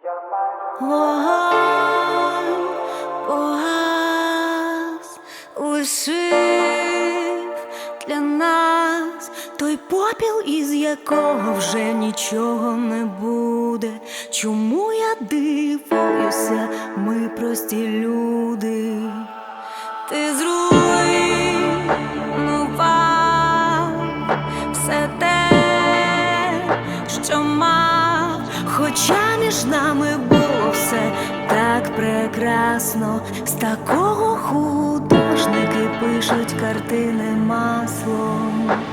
Вогонь погас, лишив для нас той попіл, із якого вже нічого не буде. Чому я дивуюся, ми прості люди? Ти зруйнував все те, що мав, хоча між нами було все так прекрасно. З такого художники пишуть картини маслом.